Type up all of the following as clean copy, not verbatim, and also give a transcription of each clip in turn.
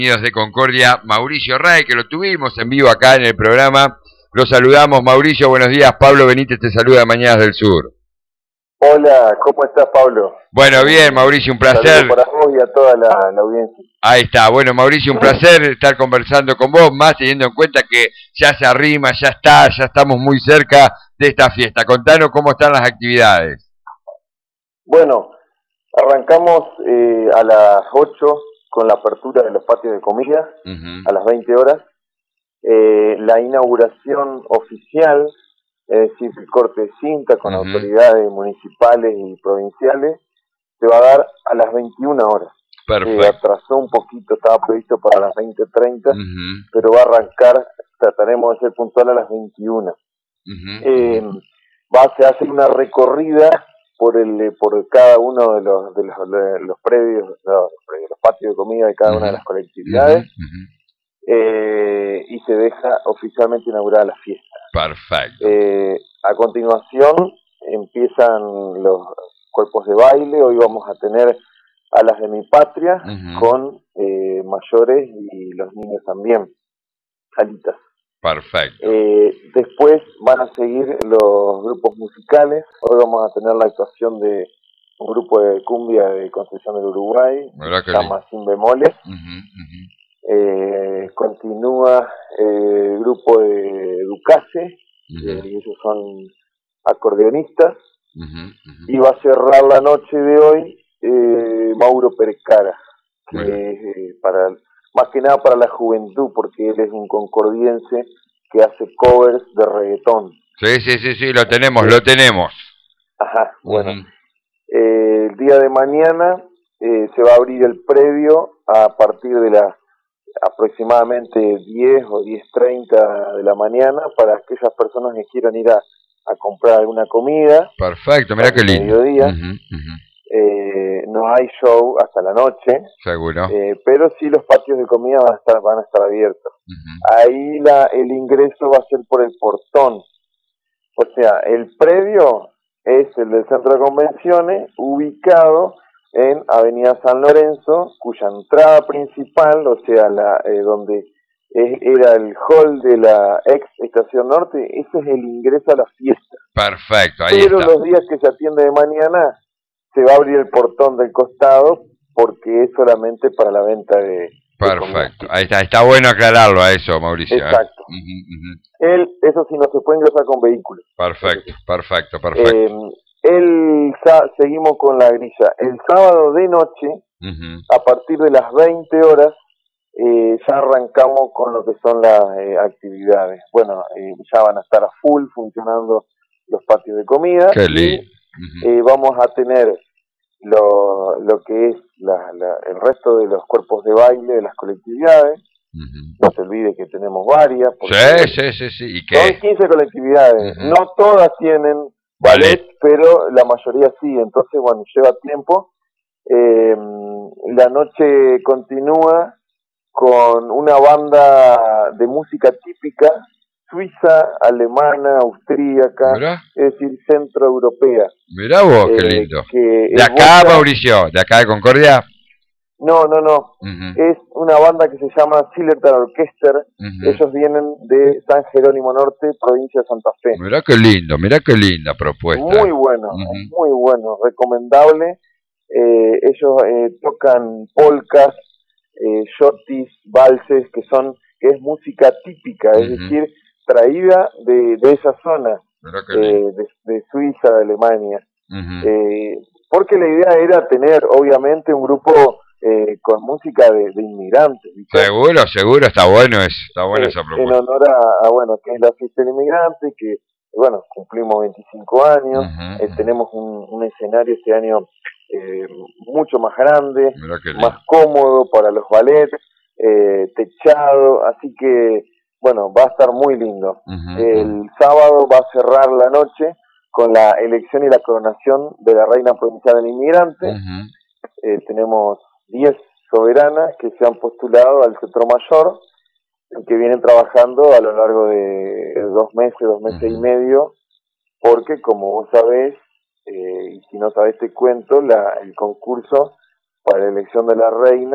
Unidos de Concordia, Mauricio Ray, que lo tuvimos en vivo acá en el programa. Lo saludamos, Mauricio, buenos días. Pablo Benítez te saluda de Mañanas del Sur. Hola, ¿cómo estás, Pablo? Bueno, bien, Mauricio, un placer. Saludos para vos y a toda la audiencia. Ahí está, bueno, Mauricio, un placer estar conversando con vos, más teniendo en cuenta que ya se arrima, ya estamos muy cerca de esta fiesta. Contanos cómo están las actividades. Bueno, arrancamos a las 8 con la apertura de los patios de comida, a las 20 horas. La inauguración oficial, es decir, el corte de cinta con autoridades municipales y provinciales, se va a dar a las 21 horas. Perfecto. Atrasó un poquito, estaba previsto para las 20:30, pero va a arrancar, trataremos de ser puntual a las 21. Se hace una recorrida por cada uno de los predios, los patios de comida de cada una de las colectividades, y se deja oficialmente inaugurada la fiesta. Perfecto. A continuación empiezan los cuerpos de baile. Hoy vamos a tener a las de mi patria con mayores y los niños también, salitas. Perfecto. Después van a seguir los grupos musicales. Hoy vamos a tener la actuación de un grupo de cumbia de Concepción del Uruguay, se llama Sin Bemoles. Continúa el grupo de Ducase, y ellos son acordeonistas. Y va a cerrar la noche de hoy Mauro Pérez Cara, que es más que nada para la juventud, porque él es un concordiense que hace covers de reggaetón. Sí, lo tenemos. Ajá, bueno. El día de mañana se va a abrir el predio a partir de las aproximadamente 10 o 10:30 de la mañana para aquellas personas que quieran ir a comprar alguna comida. Perfecto, mirá qué lindo. Mediodía. No hay show hasta la noche. Seguro. Pero sí los patios de comida van a estar abiertos. Ahí el ingreso va a ser por el portón. O sea, el predio es el del Centro de Convenciones, ubicado en Avenida San Lorenzo, cuya entrada principal, o sea, donde era el hall de la ex Estación Norte, ese es el ingreso a la fiesta. Perfecto, ahí Pero está. los días que se atiende de mañana, se va a abrir el portón del costado, porque es solamente para la venta de Perfecto, ahí está bueno aclararlo a eso, Mauricio. Exacto. Eso sí, no se puede ingresar con vehículos. Perfecto. Seguimos con la grilla. El sábado de noche, a partir de las 20 horas, ya arrancamos con lo que son las actividades. Bueno, ya van a estar a full funcionando los patios de comida. Qué lindo. Y vamos a tener lo que es el resto de los cuerpos de baile de las colectividades. No se olvide que tenemos varias. Sí. ¿Y qué? Son 15 colectividades. No todas tienen ballet, pero la mayoría sí. Entonces, bueno, lleva tiempo. La noche continúa con una banda de música típica suiza, alemana, austríaca, es decir, centroeuropea. Mirá vos, qué lindo. ¿De acá, Mauricio? ¿De acá de Concordia? No. Es una banda que se llama Zillertal Orchester. Ellos vienen de San Jerónimo Norte, provincia de Santa Fe. Mirá qué linda propuesta. Muy bueno, recomendable. Ellos tocan polcas, shotis, valses, que es música típica, es decir, traída de esa zona, de Suiza, de Alemania. Porque la idea era tener, obviamente, un grupo con música de inmigrantes. ¿Viste? Seguro, está bueno esa propuesta. En honor a que es la fiesta del inmigrante, que, bueno, cumplimos 25 años, tenemos un escenario este año mucho más grande, más cómodo para los ballets, techado, así que, bueno, va a estar muy lindo. El sábado va a cerrar la noche con la elección y la coronación de la Reina Provincial del Inmigrante. Tenemos 10 soberanas que se han postulado al Cetro Mayor, que vienen trabajando a lo largo de 2 meses y medio, porque, como vos sabés, y si no sabés te cuento, el concurso para la elección de la reina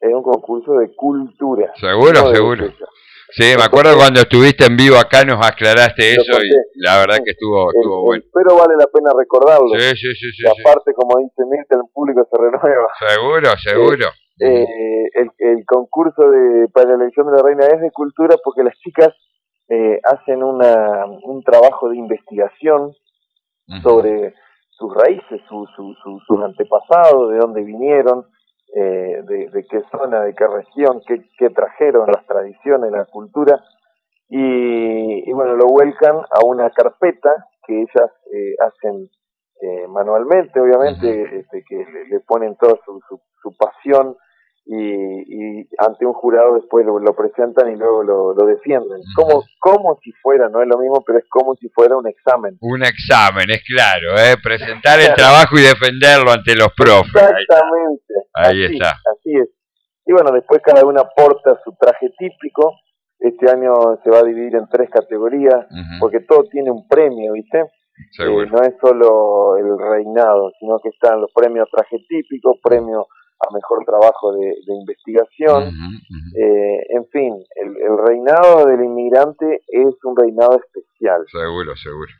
Es un concurso de cultura. Seguro, no seguro. Sí, me acuerdo cuando estuviste en vivo acá nos aclaraste eso y la verdad que estuvo bueno. Pero vale la pena recordarlo. Sí. Aparte, como dice Mirta, el público se renueva. Seguro. El concurso para la elección de la reina es de cultura porque las chicas hacen un trabajo de investigación sobre sus raíces, sus antepasados, de dónde vinieron, de qué zona, de qué región, qué trajeron, las tradiciones, la cultura, y bueno, lo vuelcan a una carpeta que ellas hacen manualmente, obviamente, que le ponen toda su pasión, y ante un jurado después lo presentan y luego lo defienden. Como si fuera, no es lo mismo, pero es como si fuera un examen. Un examen, es claro, presentar el trabajo y defenderlo ante los profes. Exactamente. Ahí está. Así es. Y bueno, después cada una aporta su traje típico. Este año se va a dividir en 3 categorías, porque todo tiene un premio, ¿viste? No es solo el reinado, sino que están los premios traje típico, premio a mejor trabajo de investigación, en fin, el reinado del inmigrante es un reinado especial. Seguro.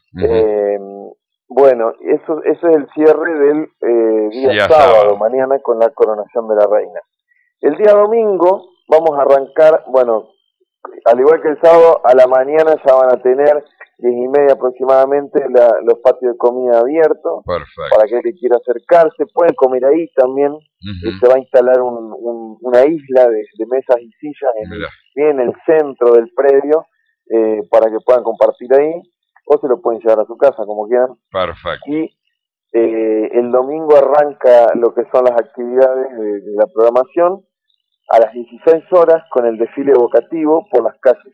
Bueno, eso es el cierre del día sábado, mañana con la coronación de la reina. El día domingo vamos a arrancar, bueno, al igual que el sábado, a la mañana ya van a tener 10:30 aproximadamente los patios de comida abiertos. Perfecto. Para aquel que quiera acercarse, pueden comer ahí también. Se va a instalar una isla de mesas y sillas en el centro del predio, para que puedan compartir ahí, o se lo pueden llevar a su casa como quieran. Perfecto. Y el domingo arranca lo que son las actividades de la programación a las 16 horas con el desfile evocativo por las calles,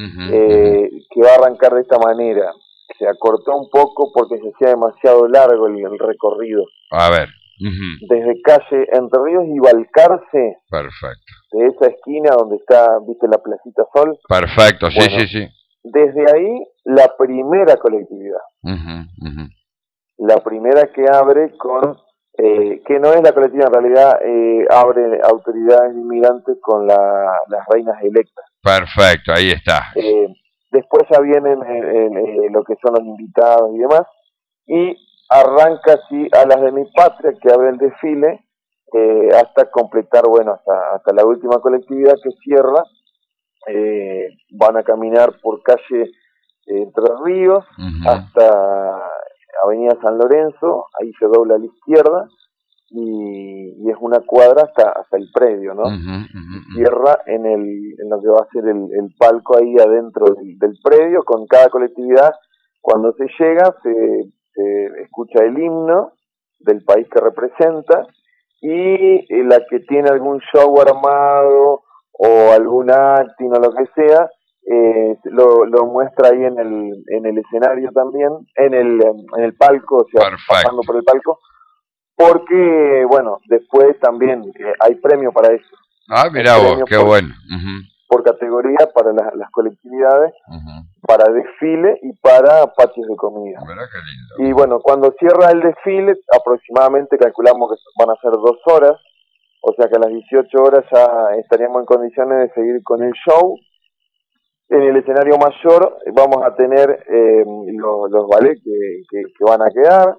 que va a arrancar de esta manera. Se acortó un poco porque se hacía demasiado largo el recorrido. A ver. Desde calle Entre Ríos y Balcarce. Perfecto. De esa esquina donde está, viste, la Placita Sol. Perfecto, bueno, sí. Desde ahí, la primera colectividad. La primera que abre con... que no es la colectividad, en realidad abre autoridades inmigrantes con las reinas electas. Perfecto, ahí está. Después ya vienen lo que son los invitados y demás, y arranca así a las de mi patria, que abre el desfile, hasta completar, bueno, hasta la última colectividad que cierra. Van a caminar por calle Entre Ríos hasta Avenida San Lorenzo, ahí se dobla a la izquierda, y es una cuadra hasta el predio, ¿no? Cierra en lo que va a ser el palco ahí adentro del predio, con cada colectividad. Cuando se llega, se escucha el himno del país que representa, y la que tiene algún show armado o algún acting o lo que sea, lo muestra ahí en el escenario también, en el palco, o sea, pasando por el palco, porque, bueno, después también hay premio para eso. Mirá vos, qué bueno. Por categoría para las colectividades, para desfile y para patios de comida. Mirá qué lindo. Y bueno, cuando cierra el desfile, aproximadamente calculamos que van a ser 2 horas, o sea que a las 18 horas ya estaríamos en condiciones de seguir con el show. En el escenario mayor vamos a tener los ballets que van a quedar,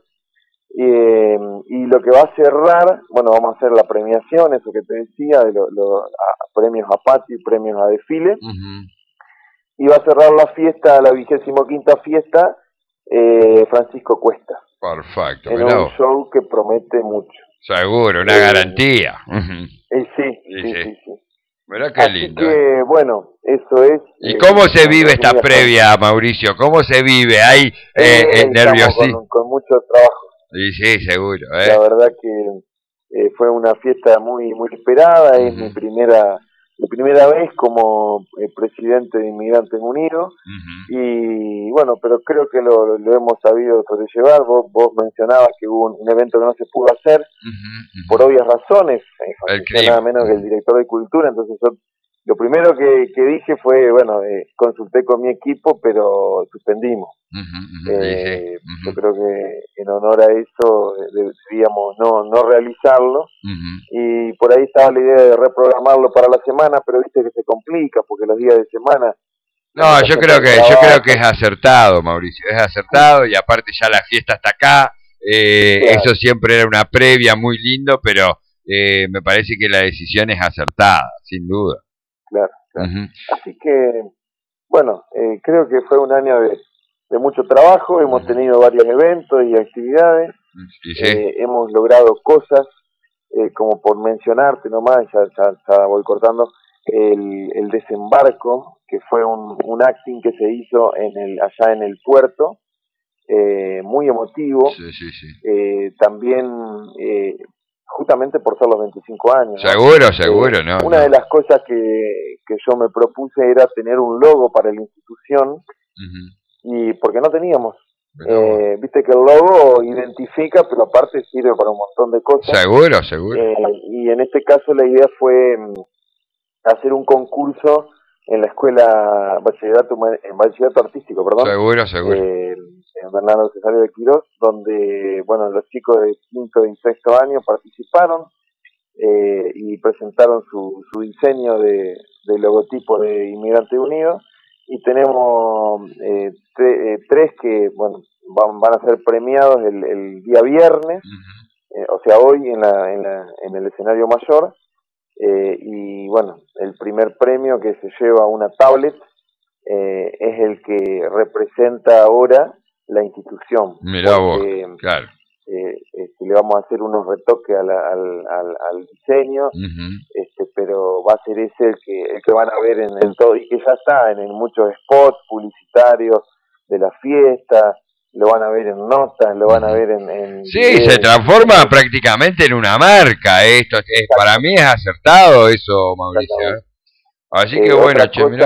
y lo que va a cerrar, bueno, vamos a hacer la premiación, eso que te decía, de premios a patio y premios a desfile, y va a cerrar la fiesta, la 25ª fiesta, Francisco Cuesta. Perfecto. En un show que promete mucho. Seguro, una garantía. Sí. Mirá qué lindo. Así que, bueno, eso es. ¿Y cómo se vive esta previa, Mauricio? ¿Cómo se vive? ¿Hay nerviosismo? Con mucho trabajo. Sí, seguro. La verdad que fue una fiesta muy esperada. Es mi primera vez como presidente de Inmigrantes Unidos. Y bueno, pero creo que lo hemos sabido sobrellevar. Vos mencionabas que hubo un evento que no se pudo hacer por obvias razones. Nada menos que el director de Cultura. Entonces yo lo primero que dije fue, bueno, consulté con mi equipo, pero suspendimos. Yo creo que en honor a eso deberíamos no realizarlo. Y por ahí estaba la idea de reprogramarlo para la semana, pero viste que se complica porque los días de semana... No, yo creo que es acertado, Mauricio, es acertado, y aparte ya la fiesta está acá. Claro. Eso siempre era una previa muy lindo, pero me parece que la decisión es acertada, sin duda. Claro. Así que, bueno, creo que fue un año de mucho trabajo, hemos tenido varios eventos y actividades, hemos logrado cosas, como por mencionarte nomás, ya voy cortando, el desembarco, que fue un acting que se hizo allá en el puerto, muy emotivo, también justamente por ser los 25 años. Seguro, ¿no? Una de las cosas que yo me propuse era tener un logo para la institución, y porque no teníamos. Viste que el logo identifica, pero aparte sirve para un montón de cosas. Seguro. Y en este caso la idea fue hacer un concurso en la escuela bachillerato artístico, Seguro. En Bernardo Cesario de Quirós, donde, bueno, los chicos de quinto y sexto año participaron y presentaron su diseño de logotipo de Inmigrante Unido, y tenemos tres que, bueno, van a ser premiados el día viernes, o sea, hoy en el escenario mayor. Y bueno, el primer premio, que se lleva una tablet, es el que representa ahora la institución. Mirá vos, claro. Le vamos a hacer unos retoques al diseño, pero va a ser ese el que van a ver en todo, y que ya está en muchos spots publicitarios de la fiesta. Lo van a ver en notas, lo van a ver en sí, videos. Se transforma prácticamente en una marca. Esto para mí es acertado eso, Mauricio. Así que bueno,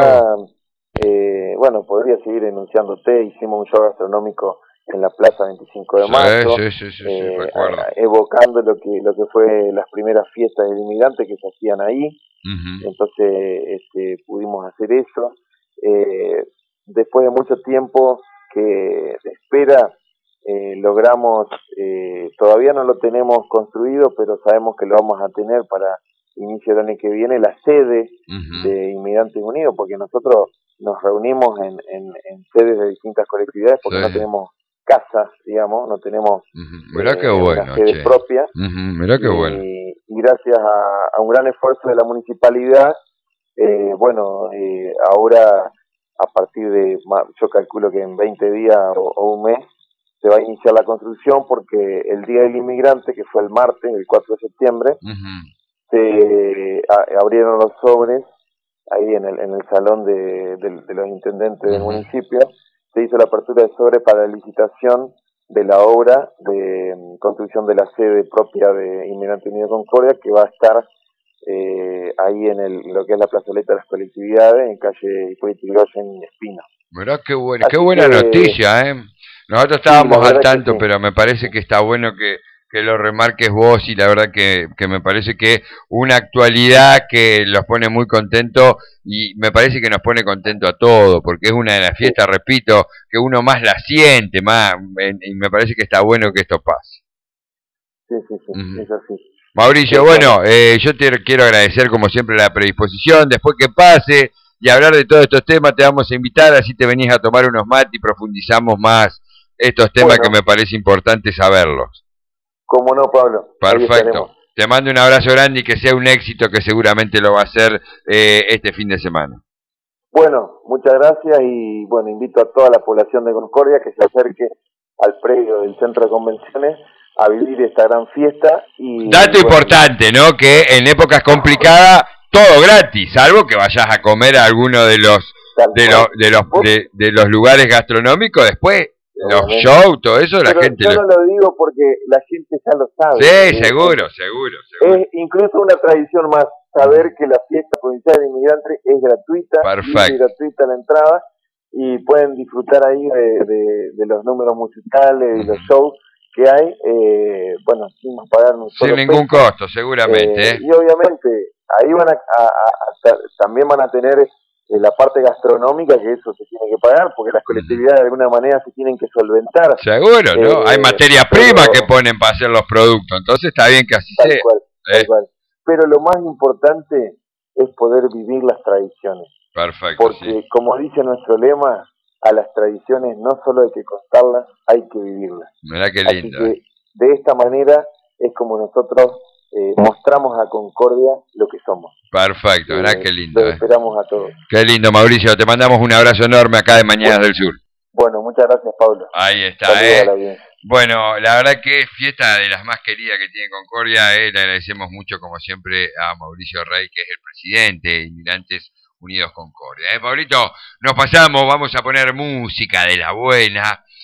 bueno, podría seguir enunciándote. Hicimos un show gastronómico en la Plaza 25 de marzo, evocando lo que fue las primeras fiestas del inmigrante que se hacían ahí. Entonces pudimos hacer eso. Después de mucho tiempo que espera, logramos, todavía no lo tenemos construido, pero sabemos que lo vamos a tener para inicio del año que viene, la sede de Inmigrantes Unidos, porque nosotros nos reunimos en sedes de distintas colectividades, porque no tenemos casas, digamos, no tenemos una sede propia. Y gracias a un gran esfuerzo de la municipalidad, ahora, a partir de, yo calculo que en 20 días o un mes, se va a iniciar la construcción, porque el Día del Inmigrante, que fue el martes, el 4 de septiembre, se abrieron los sobres ahí en el salón de los intendentes del municipio. Se hizo la apertura de sobre para la licitación de la obra de construcción de la sede propia de Inmigrante Unido Concordia, que va a estar ahí en lo que es la plazoleta de las colectividades, en calle Hipólito Yrigoyen y Espino. Mirá qué buena noticia, ¿eh? Nosotros estábamos al tanto, pero me parece que está bueno que lo remarques vos, y la verdad que me parece que una actualidad que los pone muy contentos, y me parece que nos pone contento a todos, porque es una de las fiestas, repito, que uno más la siente, y me parece que está bueno que esto pase. Sí, es así. Mauricio, yo te quiero agradecer como siempre la predisposición. Después que pase y hablar de todos estos temas, te vamos a invitar, así te venís a tomar unos mates y profundizamos más estos temas que me parece importante saberlos. Cómo no, Pablo. Perfecto. Te mando un abrazo grande y que sea un éxito, que seguramente lo va a ser este fin de semana. Bueno, muchas gracias, y bueno, invito a toda la población de Concordia que se acerque al predio del Centro de Convenciones a vivir esta gran fiesta. Y dato importante, ¿no? Que en épocas complicadas todo gratis, salvo que vayas a comer a alguno de los lugares gastronómicos después. Los shows, todo eso, la gente... Yo no lo digo porque la gente ya lo sabe. Sí, seguro. Es incluso una tradición más saber que la fiesta provincial de inmigrantes es gratuita. Perfecto. Es gratuita la entrada, y pueden disfrutar ahí de los números musicales y los shows que hay, sin pagar sin ningún costo, seguramente. Y obviamente ahí también van a tener la parte gastronómica, que eso se tiene que pagar, porque las colectividades de alguna manera se tienen que solventar. Seguro, ¿no? Hay materia prima que ponen para hacer los productos, entonces está bien que así sea. Tal cual. Pero lo más importante es poder vivir las tradiciones. Perfecto. Porque, como dice nuestro lema, a las tradiciones no solo hay que contarlas, hay que vivirlas. Mirá qué lindo. Así que, de esta manera, es como nosotros mostramos a Concordia lo que somos. Perfecto, mirá qué lindo. Los esperamos a todos. Qué lindo, Mauricio. Te mandamos un abrazo enorme acá de Mañanas del Sur. Bueno, muchas gracias, Pablo. Ahí está, Bueno, la verdad que fiesta de las más queridas que tiene Concordia. Le agradecemos mucho, como siempre, a Mauricio Rey, que es el presidente de Inmigrantes Unidos Concordia. Pablito, nos pasamos, vamos a poner música de la buena.